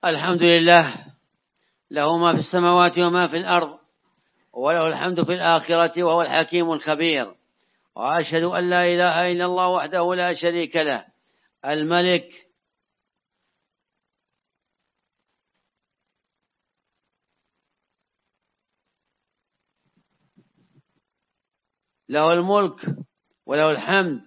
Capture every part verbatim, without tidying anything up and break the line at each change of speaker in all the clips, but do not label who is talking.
الحمد لله، له ما في السماوات وما في الأرض، وله الحمد في الآخرة، وهو الحكيم الخبير. وأشهد أن لا إله إلا الله وحده لا شريك له، الملك له الملك وله الحمد،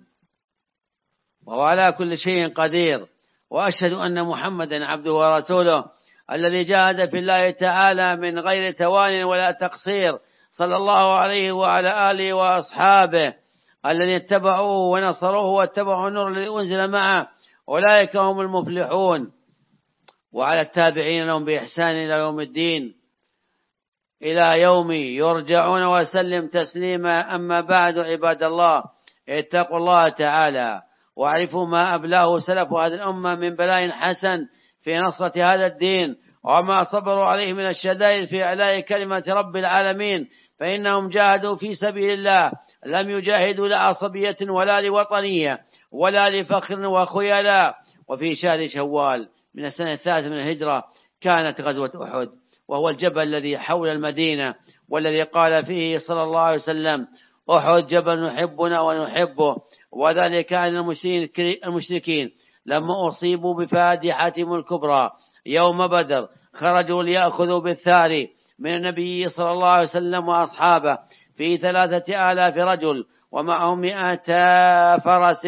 وهو على كل شيء قدير. وأشهد أن محمدا عبده ورسوله الذي جاهد في الله تعالى من غير توان ولا تقصير، صلى الله عليه وعلى آله وأصحابه الذين اتبعوه ونصروه واتبعوا النور الذي أنزل معه، أولئك هم المفلحون. وعلى التابعين لهم بإحسان إلى يوم الدين، إلى يوم يرجعون، وسلم تسليما. أما بعد، عباد الله، اتقوا الله تعالى واعرفوا ما أبلاه سلف هذه الأمة من بلاء حسن في نصرة هذا الدين، وما صبروا عليه من الشدائد في إعلاء كلمة رب العالمين، فإنهم جاهدوا في سبيل الله، لم يجاهدوا لعصبية ولا لوطنية ولا لفخر وخيلاء. وفي شهر شوال من السنة الثالثة من الهجرة كانت غزوة أحد، وهو الجبل الذي حول المدينة، والذي قال فيه صلى الله عليه وسلم: أحد جبل نحبنا ونحبه. وذلك كان المشركين لما أصيبوا بفادحتهم الكبرى يوم بدر خرجوا ليأخذوا بالثار من النبي صلى الله عليه وسلم وأصحابه في ثلاثة آلاف رجل ومعهم مئتا فرس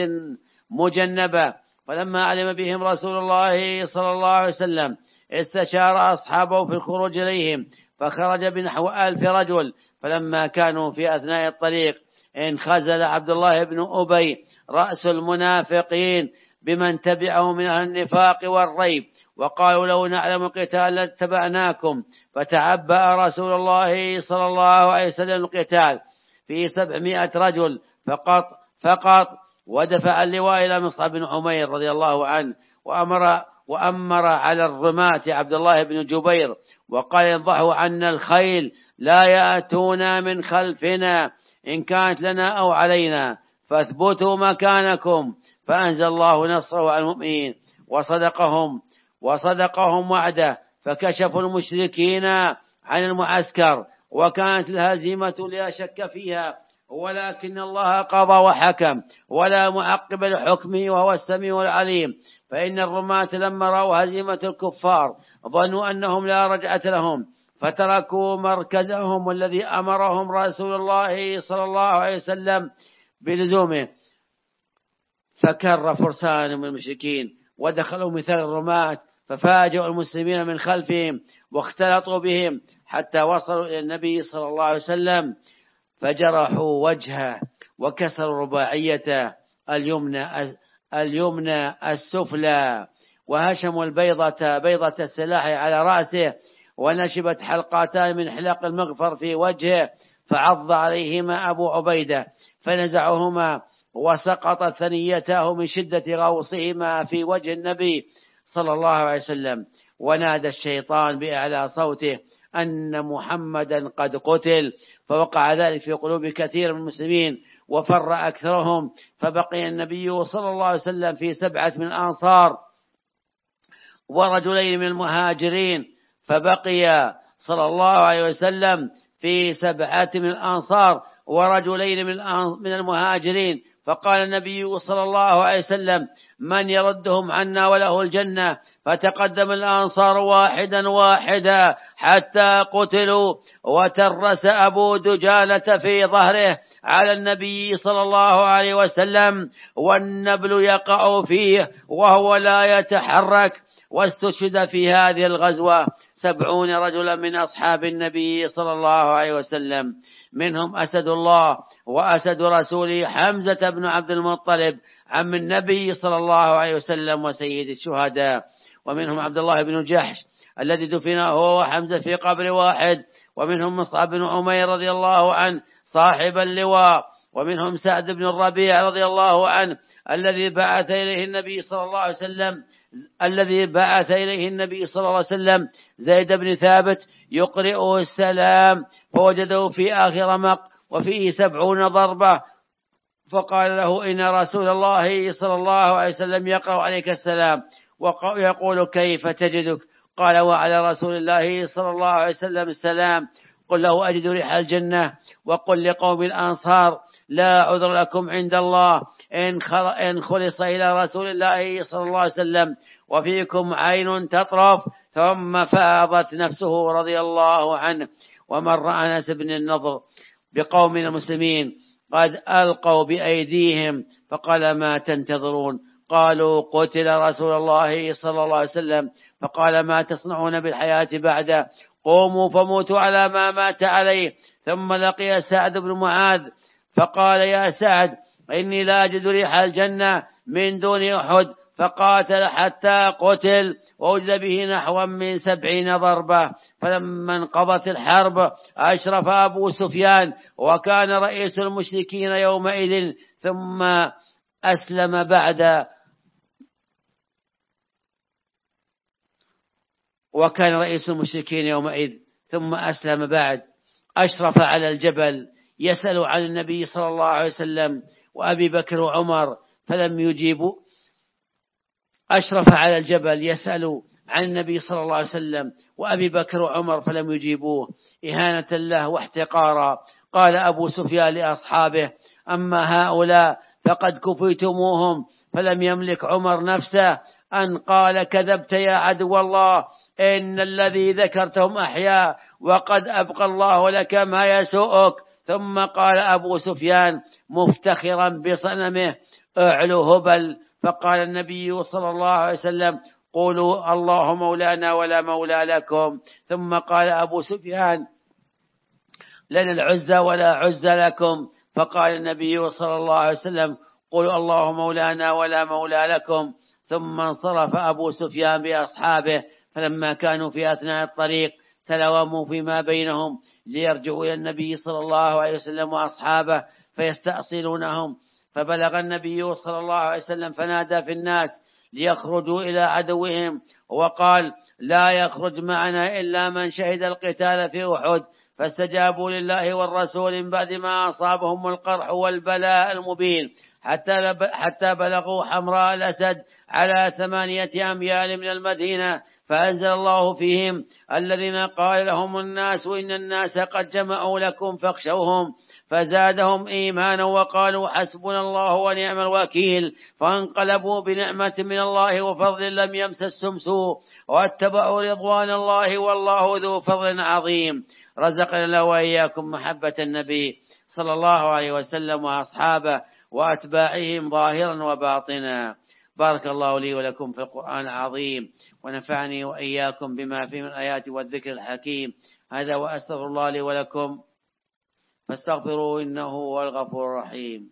مجنبة. فلما علم بهم رسول الله صلى الله عليه وسلم استشار أصحابه في الخروج إليهم، فخرج بنحو ألف رجل. فلما كانوا في أثناء الطريق انخزل عبد الله بن أبي رأس المنافقين بمن تبعه من أهل النفاق والريب، وقالوا: لو نعلم القتال لاتبعناكم. فتعبأ رسول الله صلى الله عليه وسلم القتال في سبعمائة رجل فقط فقط ودفع اللواء إلى مصعب بن عمير رضي الله عنه، وأمر وأمر على الرماة عبد الله بن جبير وقال: ينضحوا عنا الخيل، لا يأتونا من خلفنا، إن كانت لنا أو علينا، فاثبتوا مكانكم. فأنزل الله نصره على المؤمنين وصدقهم وصدقهم وعده، فكشفوا المشركين عن المعسكر، وكانت الهزيمة لا شك فيها، ولكن الله قضى وحكم، ولا معقب لحكمه، وهو السميع العليم. فإن الرماة لما رأوا هزيمة الكفار ظنوا أنهم لا رجعة لهم، فتركوا مركزهم الذي أمرهم رسول الله صلى الله عليه وسلم بلزومه، فكر فرسان من المشركين ودخلوا مثل الرماة، ففاجئوا المسلمين من خلفهم واختلطوا بهم حتى وصلوا إلى النبي صلى الله عليه وسلم، فجرحوا وجهه وكسروا رباعيته اليمنى اليمنى السفلى، وهشموا البيضة بيضة السلاح على رأسه، ونشبت حلقاتان من حلق المغفر في وجهه، فعض عليهما أبو عبيدة فنزعهما، وسقطت ثنيتاه من شدة غوصهما في وجه النبي صلى الله عليه وسلم. ونادى الشيطان بأعلى صوته أن محمدا قد قتل، فوقع ذلك في قلوب كثير من المسلمين وفر أكثرهم، فبقي النبي صلى الله عليه وسلم في سبعة من الأنصار ورجلين من المهاجرين فبقي صلى الله عليه وسلم في سبعة من الأنصار ورجلين من المهاجرين. فقال النبي صلى الله عليه وسلم: من يردهم عنا وله الجنة؟ فتقدم الأنصار واحدا واحدا حتى قتلوا، وترس أبو دجالة في ظهره على النبي صلى الله عليه وسلم، والنبل يقع فيه وهو لا يتحرك. واستشهد في هذه الغزوة سبعون رجلا من أصحاب النبي صلى الله عليه وسلم، منهم أسد الله وأسد رسوله حمزة بن عبد المطلب عم النبي صلى الله عليه وسلم وسيد الشهداء، ومنهم عبد الله بن جحش الذي دفن هو وحمزة في قبر واحد، ومنهم مصعب بن عمير رضي الله عنه صاحب اللواء، ومنهم سعد بن الربيع رضي الله عنه الذي بعث إليه النبي صلى الله عليه وسلم الذي بعث إليه النبي صلى الله عليه وسلم زيد بن ثابت يقرئه السلام، فوجده في آخر رمق وفيه سبعون ضربة، فقال له: إن رسول الله صلى الله عليه وسلم يقرأ عليك السلام ويقول: كيف تجدك؟ قال وعلى رسول الله صلى الله عليه وسلم السلام. قل له أجد ريح الجنة. وقل لقوم الأنصار لا عذر لكم عند الله إن خلص إلى رسول الله صلى الله عليه وسلم وفيكم عين تطرف. ثم فاضت نفسه رضي الله عنه. ومر أنس بن النضر بقوم المسلمين قد ألقوا بأيديهم فقال ما تنتظرون؟ قالوا قتل رسول الله صلى الله عليه وسلم. فقال ما تصنعون بالحياة بعده؟ قوموا فموتوا على ما مات عليه. ثم لقي سعد بن معاذ فقال يا سعد إني لا أجد ريح الجنة من دون أحد. فقاتل حتى قتل ووجد به نحو من سبعين ضربة. فلما انقضت الحرب أشرف أبو سفيان وكان رئيس المشركين يومئذ ثم أسلم بعد وكان رئيس المشركين يومئذ ثم أسلم بعد أشرف على الجبل يسأل عن النبي صلى الله عليه وسلم وأبي بكر وعمر فلم يجيبوا. أشرف على الجبل يسأل عن النبي صلى الله عليه وسلم وأبي بكر وعمر فلم يجيبوه إهانة له واحتقارا. قال أبو سفيان لأصحابه أما هؤلاء فقد كفيتموهم. فلم يملك عمر نفسه أن قال كذبت يا عدو الله إن الذي ذكرتهم أحياء وقد أبقى الله لك ما يسوءك. ثم قال أبو سفيان مفتخرا بصنمه اعلو هبل. فقال النبي صلى الله عليه وسلم قولوا الله مولانا ولا مولى لكم. ثم قال أبو سفيان لنا العزة ولا عزة لكم. فقال النبي صلى الله عليه وسلم قولوا الله مولانا ولا مولى لكم. ثم انصرف أبو سفيان بأصحابه. فلما كانوا في أثناء الطريق تلوموا فيما بينهم ليرجعوا إلى النبي صلى الله عليه وسلم وأصحابه فيستأصلونهم. فبلغ النبي صلى الله عليه وسلم فنادى في الناس ليخرجوا إلى عدوهم وقال لا يخرج معنا إلا من شهد القتال في أحد. فاستجابوا لله والرسول من بعد ما أصابهم القرح والبلاء المبين حتى حتى بلغوا حمراء الأسد على ثمانية أميال من المدينة. فأنزل الله فيهم الذين قال لهم الناس إن الناس قد جمعوا لكم فاخشوهم فزادهم إيمانا وقالوا حسبنا الله ونعم الوكيل. فانقلبوا بنعمة من الله وفضل لم يمسسهم سوء واتبعوا رضوان الله والله ذو فضل عظيم. رزقنا الله وإياكم محبة النبي صلى الله عليه وسلم وأصحابه وأتباعهم ظاهرا وباطنا. بارك الله لي ولكم في القرآن العظيم ونفعني وإياكم بما فيه من الآيات والذكر الحكيم. هذا وأستغفر الله لي ولكم فاستغفروه إنه هو الغفور الرحيم.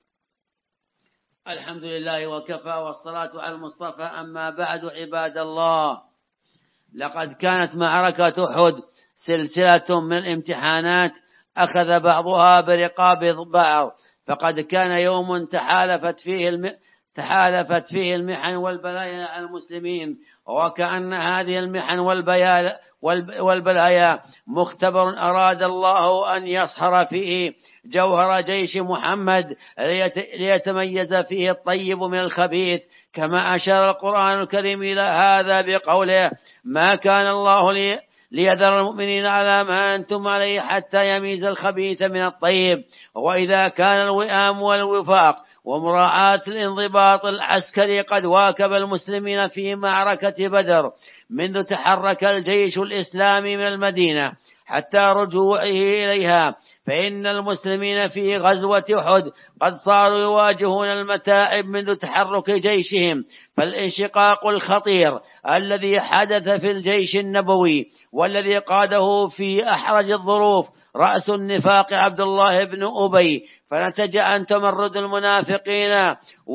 الحمد لله وكفى والصلاة على المصطفى. أما بعد عباد الله لقد كانت معركة أحد سلسلة من الامتحانات أخذ بعضها برقاب بعض. فقد كان يوم تحالفت فيه الم... تحالفت فيه المحن والبلايا على المسلمين. وكأن هذه المحن والبلايا والبلايا مختبر أراد الله أن يصهر فيه جوهر جيش محمد ليتميز فيه الطيب من الخبيث. كما أشار القرآن الكريم إلى هذا بقوله ما كان الله لي ليذر المؤمنين على ما أنتم عليه حتى يميز الخبيث من الطيب. وإذا كان الوئام والوفاق ومراعاة الانضباط العسكري قد واكب المسلمين في معركة بدر منذ تحرك الجيش الإسلامي من المدينة حتى رجوعه إليها، فإن المسلمين في غزوة أحد قد صاروا يواجهون المتاعب منذ تحرك جيشهم. فالانشقاق الخطير الذي حدث في الجيش النبوي والذي قاده في أحرج الظروف رأس النفاق عبد الله بن أبي، فنتج عن تمرد المنافقين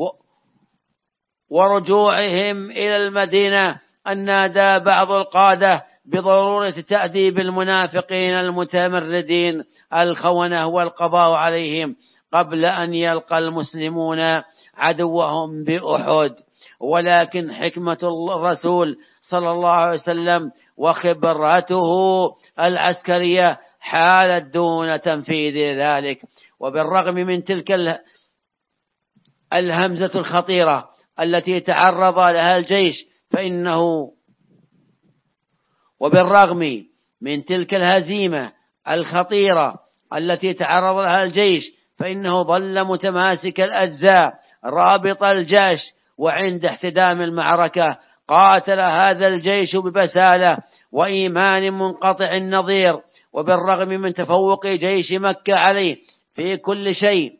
ورجوعهم إلى المدينة أن نادى بعض القادة بضرورة تأديب المنافقين المتمردين الخونة والقضاء عليهم قبل أن يلقى المسلمون عدوهم بأحد. ولكن حكمة الرسول صلى الله عليه وسلم وخبرته العسكرية حالت دون تنفيذ ذلك. وبالرغم من تلك الهمزة الخطيرة التي تعرض لها الجيش فإنه وبالرغم من تلك الهزيمة الخطيرة التي تعرض لها الجيش فإنه ظل متماسك الأجزاء رابط الجيش، وعند احتدام المعركة قاتل هذا الجيش ببسالة وإيمان منقطع النظير، وبالرغم من تفوق جيش مكة عليه في كل شيء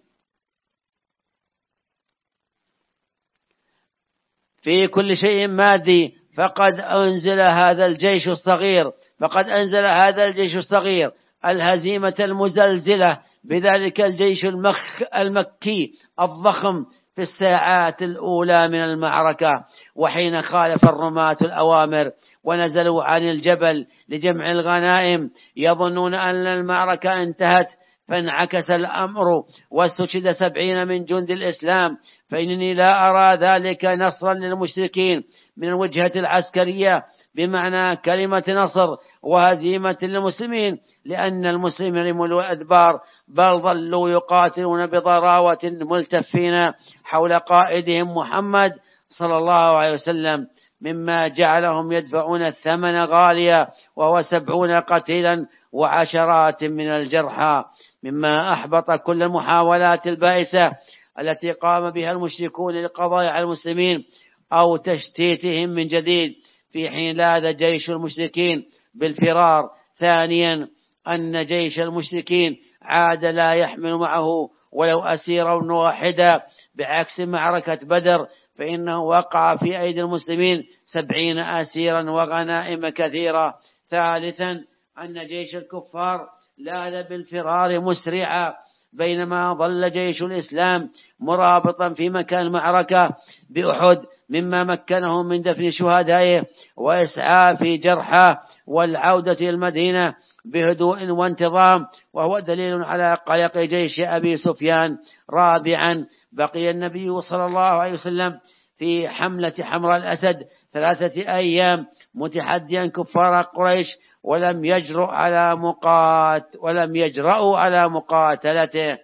في كل شيء مادي فقد أنزل هذا الجيش الصغير فقد أنزل هذا الجيش الصغير الهزيمة المزلزلة بذلك الجيش المخ المكي الضخم في الساعات الأولى من المعركة، وحين خالف الرماة الأوامر ونزلوا عن الجبل لجمع الغنائم يظنون أن المعركة انتهت، فانعكس الأمر واستشهد سبعين من جند الإسلام، فإنني لا أرى ذلك نصرا للمشركين من الوجهة العسكرية بمعنى كلمة نصر، وهزيمة للمسلمين، لأن المسلمين رموا الأدبار بل ظلوا يقاتلون بضراوة ملتفين حول قائدهم محمد صلى الله عليه وسلم، مما جعلهم يدفعون الثمن غاليا وهو سبعون قتيلا وعشرات من الجرحى، مما أحبط كل المحاولات البائسة التي قام بها المشركون للقضاء على المسلمين أو تشتيتهم من جديد، في حين لاذ جيش المشركين بالفرار. ثانيا أن جيش المشركين عاد لا يحمل معه ولو أسيرا واحدا، بعكس معركة بدر فإنه وقع في أيدي المسلمين سبعين أسيرا وغنائم كثيرة. ثالثا أن جيش الكفار لاذ بالفرار مسرعا، بينما ظل جيش الإسلام مرابطا في مكان المعركة بأحد، مما مكنه من دفن شهدائه وإسعاف جرحى والعودة إلى المدينة بهدوء وانتظام، وهو دليل على قلق جيش أبي سفيان. رابعا بقي النبي صلى الله عليه وسلم في حملة حمراء الأسد ثلاثة أيام متحديا كفار قريش، ولم يجرؤ على مقات ولم يجرؤوا على مقاتلته.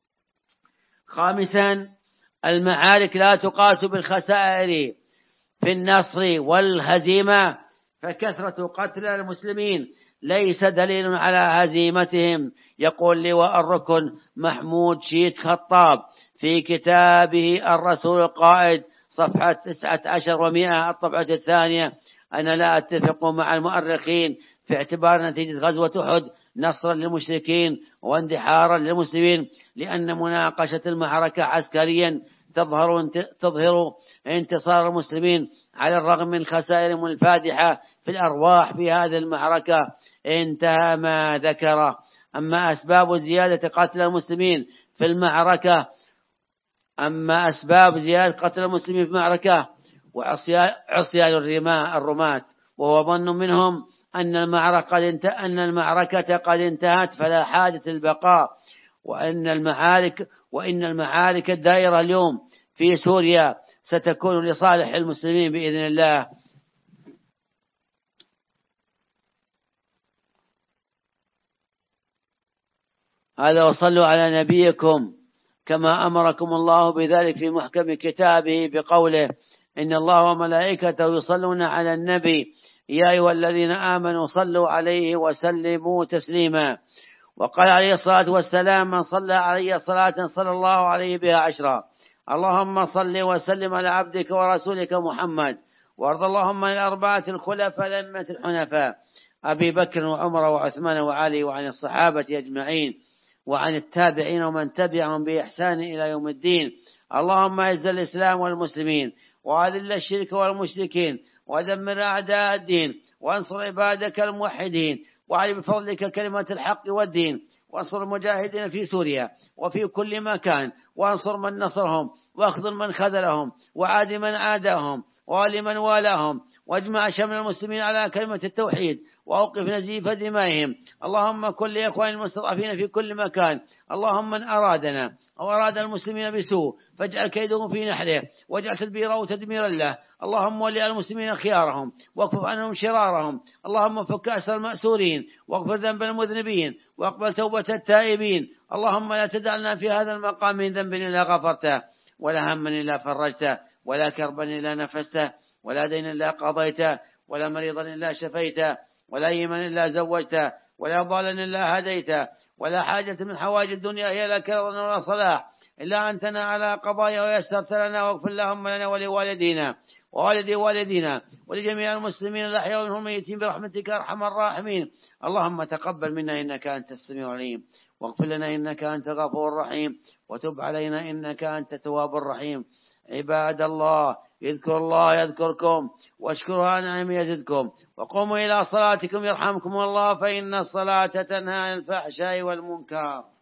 خامسا المعارك لا تقاس بالخسائر في النصر والهزيمة، فكثرة قتل المسلمين ليس دليل على هزيمتهم. يقول لواء الركن محمود شيد خطاب في كتابه الرسول القائد صفحة تسعة عشر ومئة الطبعة الثانية: أنا لا أتفق مع المؤرخين في اعتبار نتيجة غزوة أحد نصرا للمشركين واندحارا للمسلمين، لأن مناقشة المعركة عسكريا تظهر تظهر انتصار المسلمين على الرغم من خسائرهم الفادحة في الأرواح في هذه المعركة. انتهى ما ذكره. أما أسباب زيادة قتل المسلمين في المعركة أما أسباب زيادة قتل المسلمين في المعركة وعصيان الرماة، وهو ظن منهم أن المعركة أن المعركة قد انتهت فلا حاجة للبقاء، وأن المعارك وإن المعارك الدائرة اليوم في سوريا ستكون لصالح المسلمين بإذن الله. هذا وصلوا على نبيكم كما أمركم الله بذلك في محكم كتابه بقوله: إن الله وملائكته يصلون على النبي يا أيها الذين آمنوا صلوا عليه وسلموا تسليما. وقال عليه الصلاة والسلام: من صلى علي صلاة صلى الله عليه بها عشرا. اللهم صل وسلم على عبدك ورسولك محمد، وارض اللهم عن الأربعة الخلفاء الأئمة الحنفاء أبي بكر وعمر وعثمان وعلي، وعن الصحابة أجمعين، وعن التابعين ومن تبعهم بإحسان إلى يوم الدين. اللهم أعز الإسلام والمسلمين، وأذل الشرك والمشركين، ودمر أعداء الدين، وانصر عبادك الموحدين، وعلي بفضلك كلمة الحق والدين، وانصر المجاهدين في سوريا وفي كل مكان، وانصر من نصرهم، واخذل من خذلهم، وعاد من عاداهم، وولي من والاهم، واجمع شمل المسلمين على كلمة التوحيد، وأوقف نزيف دمائهم. اللهم كن لإخوان المستضعفين في كل مكان. اللهم من أرادنا أو أراد المسلمين بسوء فاجعل كيدهم في نحره، واجعل تدبيره تدميرا له. اللهم ولي المسلمين خيارهم، واكفف عنهم شرارهم. اللهم فك أسر المأسورين، واغفر ذنب المذنبين، واقبل توبة التائبين. اللهم لا تدع لنا في هذا المقام من ذنب إلا غفرته، ولا هم إلا فرجته، ولا كربا إلا نفسته، ولا دين إلا قضيته، ولا مريضا إلا شفيته، ولا يمن إلا زوجته، ولا ضالا إلا هديته، ولا حاجة من حوائج الدنيا هي لك ولا صلاح إلا أنتنا على قضايا ويسرت لنا، واغفر اللهم لنا ولوالدينا ووالدي والدينا ولجميع المسلمين الأحياء منهم الميتين برحمتك أرحم الراحمين. اللهم تقبل منا إنك أنت السميع العليم، واغفر لنا إنك أنت الغفور الرحيم، وتب علينا إنك أنت التواب الرحيم. عباد الله، اذكروا الله يذكركم، واشكروا على نعمه يزدكم، وقوموا إلى صلاتكم يرحمكم الله، فإن الصلاة تنهى عن الفحشاء والمنكر.